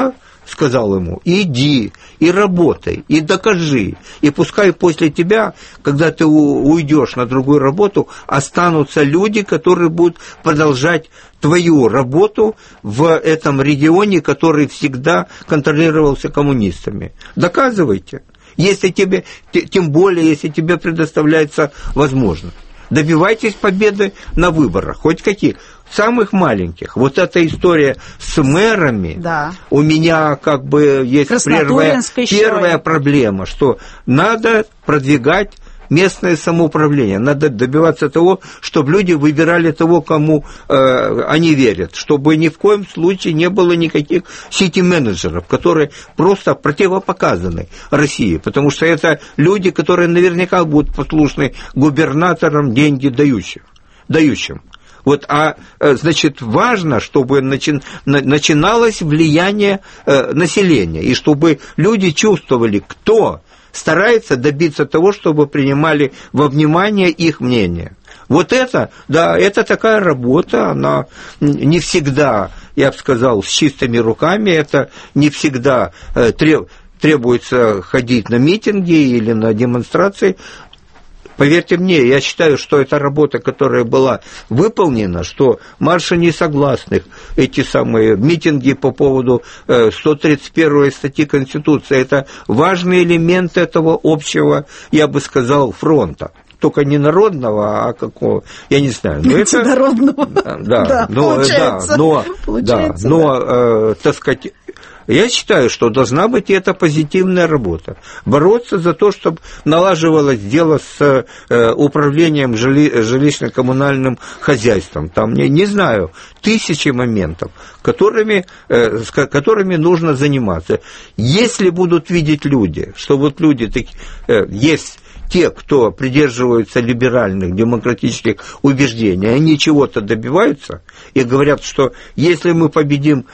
B: сказал ему: иди и работай, и докажи, и пускай после тебя, когда ты уйдешь на другую работу, останутся люди, которые будут продолжать твою работу в этом регионе, который всегда контролировался коммунистами. Доказывайте, если тебе, тем более, если тебе предоставляется возможность. Добивайтесь победы на выборах, хоть каких, самых маленьких. Вот эта история с мэрами, да. У меня как бы есть первая, первая проблема, что надо продвигать местное самоуправление, надо добиваться того, чтобы люди выбирали того, кому э, они верят, чтобы ни в коем случае не было никаких сити-менеджеров, которые просто противопоказаны России, потому что это люди, которые наверняка будут послушны губернаторам, деньги дающим. дающим. Вот, а, значит, важно, чтобы начи... начиналось влияние э, населения, и чтобы люди чувствовали, кто старается добиться того, чтобы принимали во внимание их мнение. Вот это, да, это такая работа, она не всегда, я бы сказал, с чистыми руками, это не всегда э, треб... требуется ходить на митинги или на демонстрации. Поверьте мне, я считаю, что эта работа, которая была выполнена, что марши несогласных, эти самые митинги по поводу сто тридцать первой статьи Конституции, это важный элемент этого общего, я бы сказал, фронта. Только не народного, а какого, я не знаю. Но это, народного. Да, да, но, получается, да, но, получается, да, но да. Э, так сказать, я считаю, что должна быть и эта позитивная работа. Бороться за то, чтобы налаживалось дело с э, управлением жили, жилищно-коммунальным хозяйством. Там, не, не знаю, тысячи моментов, которыми, э, с которыми нужно заниматься. Если будут видеть люди, что вот люди такие, э, есть те, кто придерживаются либеральных демократических убеждений, они чего-то добиваются и говорят, что если мы победим,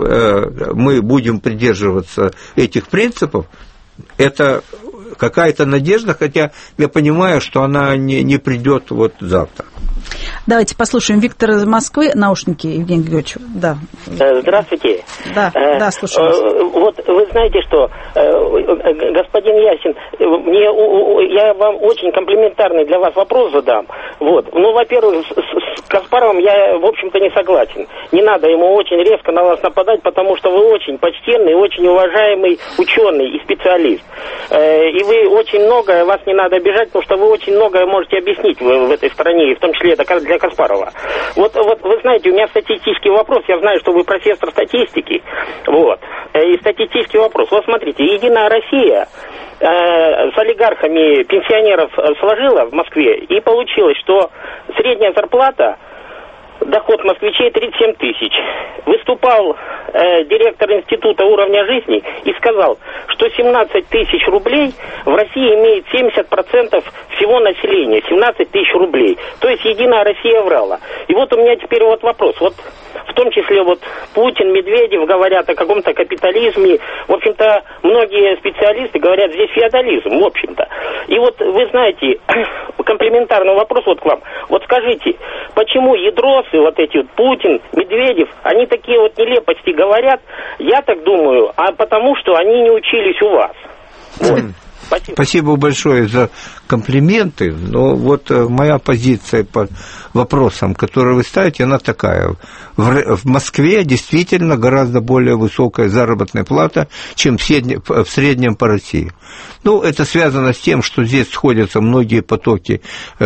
B: мы будем придерживаться этих принципов, это какая-то надежда, хотя я понимаю, что она не, не придет вот завтра.
A: Давайте послушаем Виктора из Москвы. Наушники, Евгений Григорьевич. Да.
F: Здравствуйте.
A: Да, да, слушаю вас.
F: Вот вы знаете, что, господин Ясин, мне, я вам очень комплиментарный для вас вопрос задам. Вот. Ну, во-первых, с, с Каспаровым я, в общем-то, не согласен. Не надо ему очень резко на вас нападать, потому что вы очень почтенный, очень уважаемый ученый и специалист. И вы очень многое, вас не надо обижать, потому что вы очень многое можете объяснить в, в этой стране, и в том числе это для Каспарова. Вот, вот вы знаете, у меня статистический вопрос, я знаю, что вы профессор статистики, вот, и статистический вопрос. Вот смотрите, Единая Россия э, с олигархами пенсионеров сложила в Москве, и получилось, что средняя зарплата, доход москвичей тридцать семь тысяч. Выступал э, директор Института уровня жизни и сказал, что семнадцать тысяч рублей в России имеет семьдесят процентов всего населения, семнадцать тысяч рублей. То есть Единая Россия врала. И вот у меня теперь вот вопрос. Вот в том числе вот Путин, Медведев говорят о каком-то капитализме. В общем-то, многие специалисты говорят, здесь феодализм, в общем-то. И вот вы знаете, комплиментарный вопрос вот к вам. Вот скажите, почему ядросы, вот эти вот Путин, Медведев, они такие вот нелепости говорят, я так думаю, а потому что они не учились у вас. Вот.
B: Спасибо. Спасибо большое за комплименты, но вот моя позиция по вопросам, которые вы ставите, она такая. В, в Москве действительно гораздо более высокая заработная плата, чем в, средне, в среднем по России. Ну, это связано с тем, что здесь сходятся многие потоки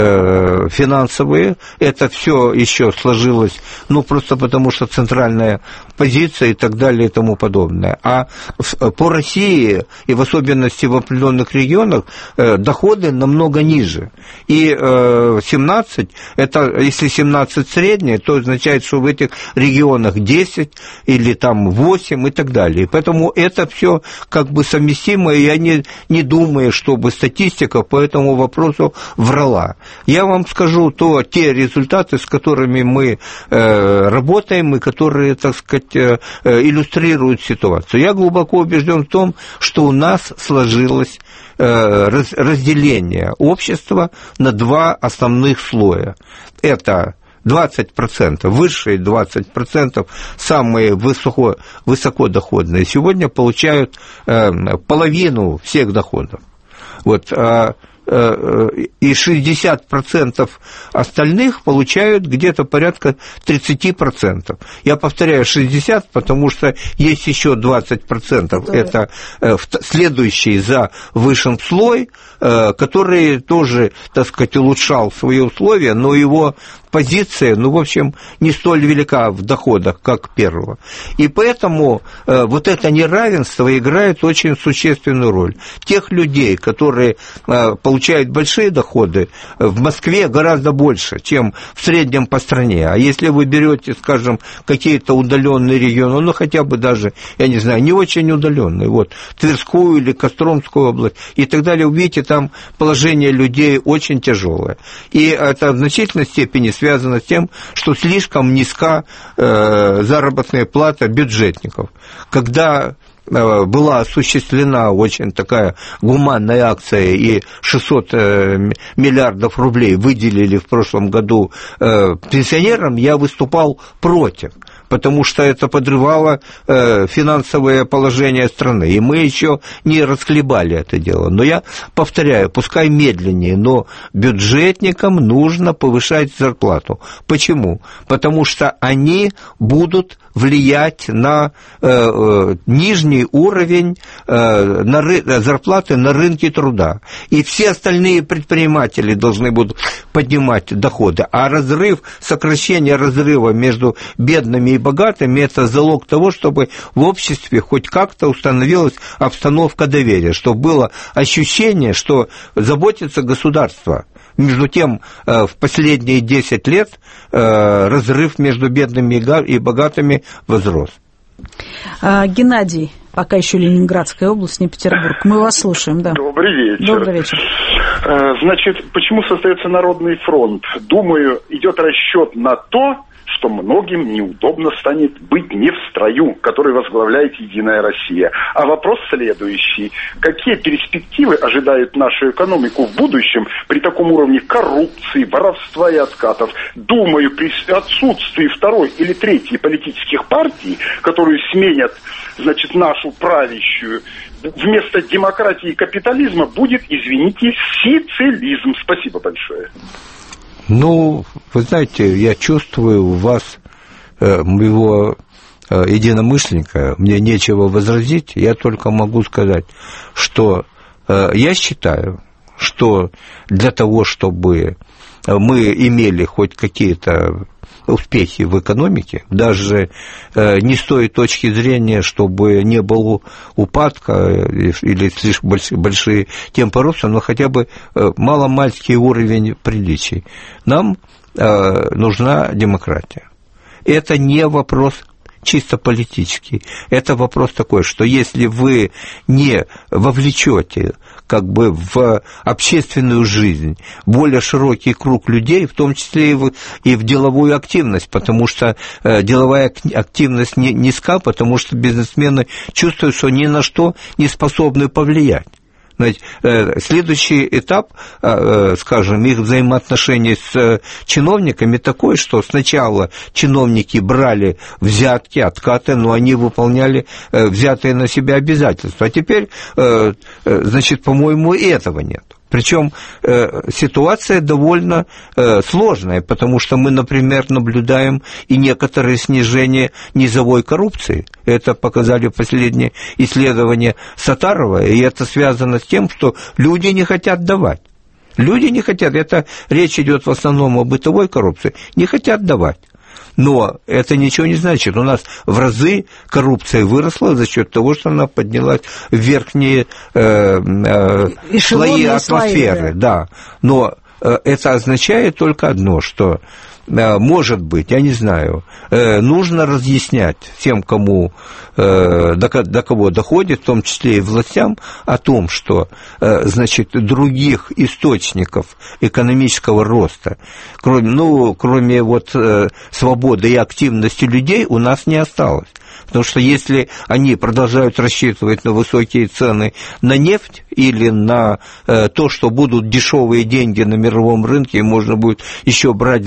B: э, финансовые. Это все еще сложилось, ну, просто потому что центральная позиция и так далее и тому подобное. А в, по России, и в особенности в определенных регионах, э, доходы намного ниже. И э, семнадцать, это, если семнадцать среднее, то означает, что в этих регионах десять или там восемь и так далее. И поэтому это все как бы совместимо, и я не, не думаю, чтобы статистика по этому вопросу врала. Я вам скажу то, те результаты, с которыми мы э, работаем и которые, так сказать, э, иллюстрируют ситуацию. Я глубоко убежден в том, что у нас сложилось э, раз, разделение общества на два основных слоя. Это двадцать процентов, высшие двадцать процентов, самые высоко, высокодоходные, сегодня получают э, половину всех доходов. Вот, э, э, и шестьдесят процентов остальных получают где-то порядка тридцать процентов. Я повторяю, шестьдесят, потому что есть еще двадцать процентов, да. Это э, следующий за высшим слой, э, который тоже, так сказать, улучшал свои условия, но его позиция, ну, в общем, не столь велика в доходах, как первого. И поэтому э, вот это неравенство играет очень существенную роль. Тех людей, которые э, получают большие доходы, в Москве гораздо больше, чем в среднем по стране. А если вы берете, скажем, какие-то удаленные регионы, ну, хотя бы даже, я не знаю, не очень удаленные, вот, Тверскую или Костромскую область и так далее, увидите, там положение людей очень тяжелое. И это в значительной степени связано с тем, что слишком низка э, заработная плата бюджетников. Когда э, была осуществлена очень такая гуманная акция, и шестьсот э, миллиардов рублей выделили в прошлом году э, пенсионерам, я выступал против, потому что это подрывало э, финансовое положение страны, и мы еще не расхлебали это дело. Но я повторяю, пускай медленнее, но бюджетникам нужно повышать зарплату. Почему? Потому что они будут влиять на э, э, нижний уровень э, на ры... зарплаты на рынке труда. И все остальные предприниматели должны будут поднимать доходы. А разрыв, сокращение разрыва между бедными и богатыми – это залог того, чтобы в обществе хоть как-то установилась обстановка доверия, чтобы было ощущение, что заботится государство. Между тем, в последние десять лет разрыв между бедными и богатыми возрос.
A: Геннадий, пока еще Ленинградская область, не Петербург. Мы вас слушаем, да.
G: Добрый вечер.
A: Добрый вечер.
G: Значит, почему создается Народный фронт? Думаю, идет расчет на то, что многим неудобно станет быть не в строю, который возглавляет «Единая Россия». А вопрос следующий. Какие перспективы ожидают нашу экономику в будущем при таком уровне коррупции, воровства и откатов? Думаю, при отсутствии второй или третьей политических партий, которые сменят, значит, нашу правящую, вместо демократии и капитализма будет, извините, социализм. Спасибо большое.
B: Ну, вы знаете, я чувствую у вас, э, моего э, единомышленника, мне нечего возразить, я только могу сказать, что э, я считаю, что для того, чтобы мы имели хоть какие-то успехи в экономике, даже э, не с той точки зрения, чтобы не было упадка или слишком большие, большие темпы роста, но хотя бы э, маломальский уровень приличий. Нам э, нужна демократия. Это не вопрос чисто политический. Это вопрос такой, что если вы не вовлечете как бы в общественную жизнь более широкий круг людей, в том числе и в, и в деловую активность, потому что э, деловая активность не, низка, потому что бизнесмены чувствуют, что ни на что не способны повлиять. Значит, следующий этап, скажем, их взаимоотношений с чиновниками такой, что сначала чиновники брали взятки, откаты, но они выполняли взятые на себя обязательства. А теперь, значит, по-моему, и этого нет. Причем э, ситуация довольно э, сложная, потому что мы, например, наблюдаем и некоторые снижения низовой коррупции. Это показали последние исследования Сатарова, и это связано с тем, что люди не хотят давать. Люди не хотят, это речь идет в основном о бытовой коррупции, не хотят давать. Но это ничего не значит. У нас в разы коррупция выросла за счет того, что она поднялась в верхние э, э, слои атмосферы. Слои, да. Да. Но э, это означает только одно, что, э, может быть, я не знаю, э, нужно разъяснять тем, кому, э, до, до кого доходит, в том числе и властям, о том, что, э, значит, других источников экономического роста, кроме, ну, кроме вот, э, свободы и активности людей, у нас не осталось. Потому что если они продолжают рассчитывать на высокие цены на нефть или на э, то, что будут дешевые деньги на мировом рынке, и можно будет еще брать взаймы,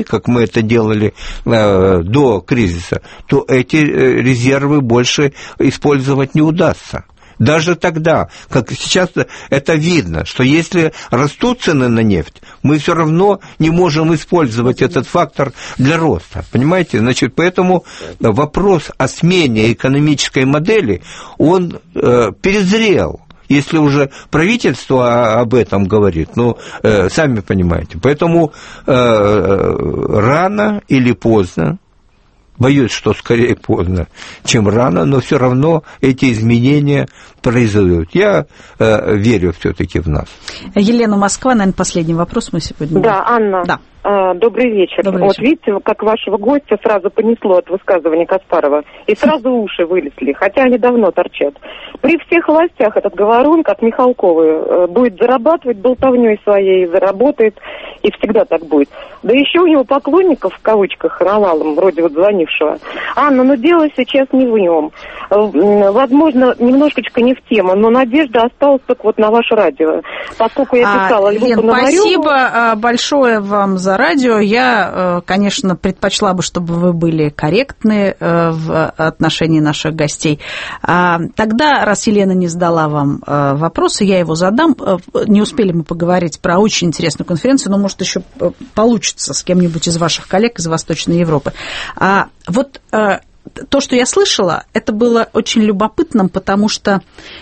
B: России, как мы это делали э, до кризиса, то эти резервы больше использовать не удастся. Даже тогда, как сейчас это видно, что если растут цены на нефть, мы все равно не можем использовать этот фактор для роста. Понимаете? Значит, поэтому вопрос о смене экономической модели, он э, перезрел. Если уже правительство об этом говорит, ну, э, сами понимаете. Поэтому э, рано или поздно, боюсь, что скорее поздно, чем рано, но все равно эти изменения произойдут. Я э, верю все-таки в нас.
A: Елена, Москва, наверное, последний вопрос мы сегодня.
H: Да, Анна.
A: Да.
H: А, добрый вечер.
A: Добрый
H: вот
A: вечер.
H: видите, как вашего гостя сразу понесло от высказывания Каспарова, и сразу уши вылезли, хотя они давно торчат. При всех властях этот говорун, как Михалковый, будет зарабатывать болтовней своей, заработает, и всегда так будет. Да еще у него поклонников, в кавычках, навалом, вроде вот звонившего. Анна, но дело сейчас не в нем. Возможно, немножечко не в тему, но надежда осталась только вот на ваше радио. Поскольку я писала
A: а,
H: Льву
A: Лен,
H: Пономарёву...
A: спасибо большое вам за радио. Я, конечно, предпочла бы, чтобы вы были корректны в отношении наших гостей. Тогда, раз Елена не задала вам вопросы, я его задам. Не успели мы поговорить про очень интересную конференцию, но, может, еще получится с кем-нибудь из ваших коллег из Восточной Европы. Вот то, что я слышала, это было очень любопытным, потому что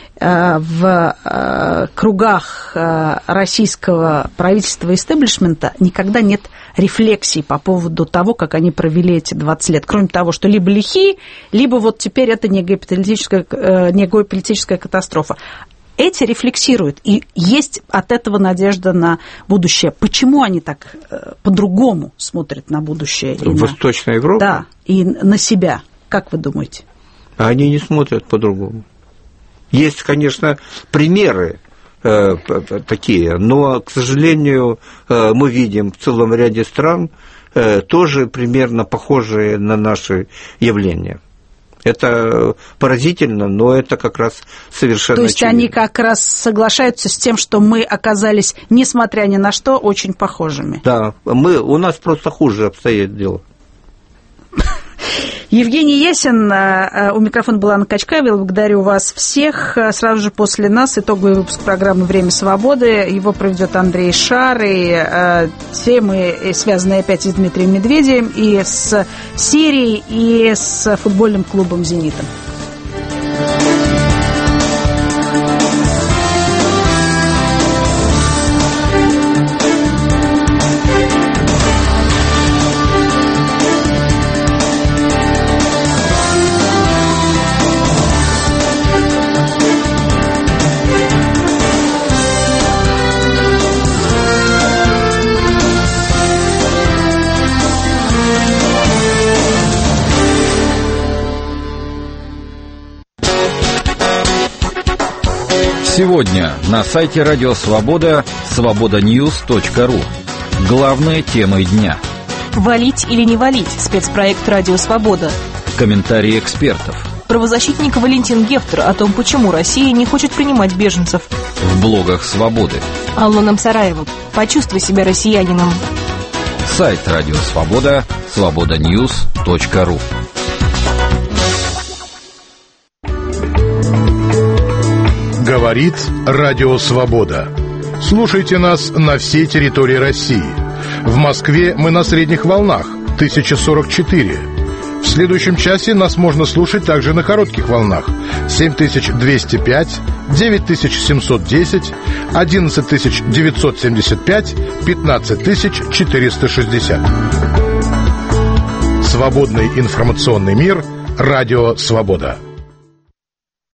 A: в кругах российского правительства и истеблишмента никогда нет рефлексий по поводу того, как они провели эти двадцать лет. Кроме того, что либо лихие, либо вот теперь это не геополитическая, не геополитическая катастрофа. Эти рефлексируют, и есть от этого надежда на будущее. Почему они так по-другому смотрят на будущее?
B: В Восточной Европе?
A: Да, и на себя. Как вы думаете?
B: Они не смотрят по-другому. Есть, конечно, примеры э, такие, но, к сожалению, э, мы видим в целом ряде стран э, тоже примерно похожие на наши явления. Это поразительно, но это как раз совершенно
A: То есть очевидно. Они как раз соглашаются с тем, что мы оказались, несмотря ни на что, очень похожими.
B: Да, мы, у нас просто хуже обстоит дело.
A: Евгений Ясин, у микрофона была Анна Качкаева. Благодарю вас всех. Сразу же после нас итоговый выпуск программы «Время свободы». Его проведет Андрей Шар. И темы, связанные опять с Дмитрием Медведевым, и с Сирией, и с футбольным клубом «Зенитом».
D: Сегодня на сайте Радио Свобода свобода ньюс точка ру. Главные темы дня.
I: Валить или не валить? Спецпроект «Радио Свобода».
D: Комментарии экспертов.
I: Правозащитник Валентин Гефтер о том, почему Россия не хочет принимать беженцев.
D: В блогах Свободы.
I: Аллона Мсараева. Почувствуй себя россиянином.
D: Сайт Радио Свобода свобода ньюс точка ру.
J: Говорит Радио Свобода. Слушайте нас на всей территории России. В Москве мы на средних волнах тысяча сорок четыре. В следующем часе нас можно слушать также на коротких волнах семь тысяч двести пять, девять тысяч семьсот десять, одиннадцать тысяч девятьсот семьдесят пять, пятнадцать тысяч четыреста шестьдесят. Свободный информационный мир. Радио Свобода.